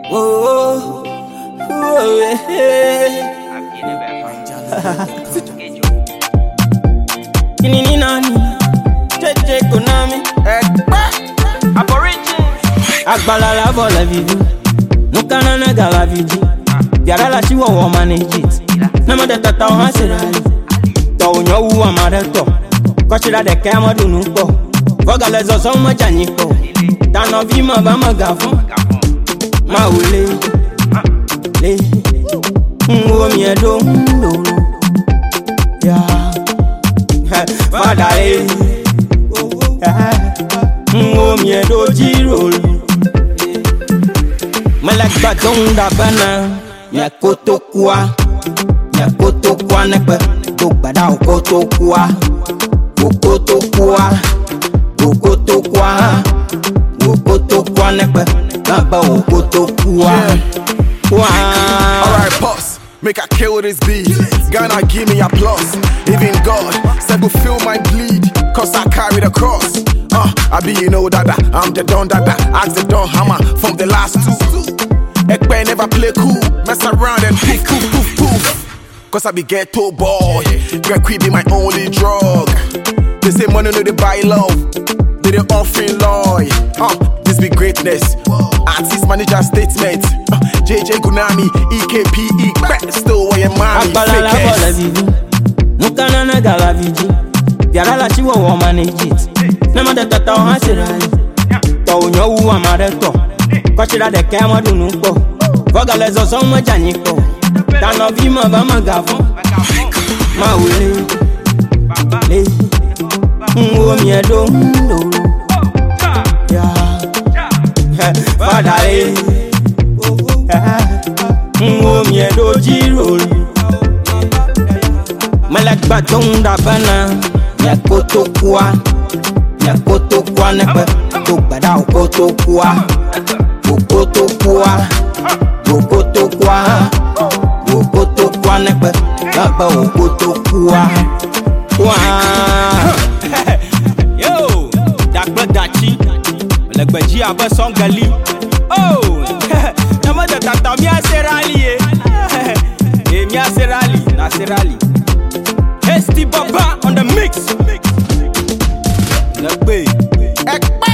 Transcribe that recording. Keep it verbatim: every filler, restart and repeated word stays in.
Oh, oh, yeah. Kinini nani, Cheche Konami, Aborigine. Agbala la vola vivi, Nukana nega la vidi. Diara la chiwa wa manage it. Nama de tata o hasirali. To nyo u amareto. Kochira de kema du nuko. Voga le zozo ma janiko. Tano vi ma ba magafo. Ma ule. Le. Ngo mi edo ndo. Ya. Fada e. Ngo mi edo jiro. Malak badonda bana. Ya koto kwa. Ya koto kwa nekpe. Bada okoto kwa, okoto kwa, okoto kwa, okoto kwa nekpe, baba okoto kwa, kwa. Alright, pause. Make I kill this beat. Ghana give me applause. Even God said will feel my bleed, cause I carry the cross. Uh, I be you know dada, I'm the don dada. Ask the don hammer from the last two. Ekpe never play cool, mess around and poof poof poof poof. Cause I be ghetto boy, Greg Queen be my only drug. They say money no they buy love, they they offering loy. Uh, this be greatness, artist manager statement. uh, J J Konami, E K P E, still where your mommy fakes. Nukana na gala viji, Diara la chiwa wa manage it. Nama de tata o hasirali. To nyo u amareto, Kochira de kema du nuko. Voga le zozo ma janiko. Tano vi ma ba magafo. Ma ule. Le. Ngo mi edo ndo. Ya. Fada e. Ngo mi edo jiro. Malak badonda bana. Ya koto kwa. Ya koto kwa nekpe. Tok bada okoto kwa. Okoto kwa. Okoto kwa. Okoto kwa nekpe, baba okoto kwa, kwa. Yo, dakbe dachi, legbe ji abe songali. Oh, nama de tata mi aserali eh. Eh mi aserali, na serali. Hasty Baba on the mix. Legbe.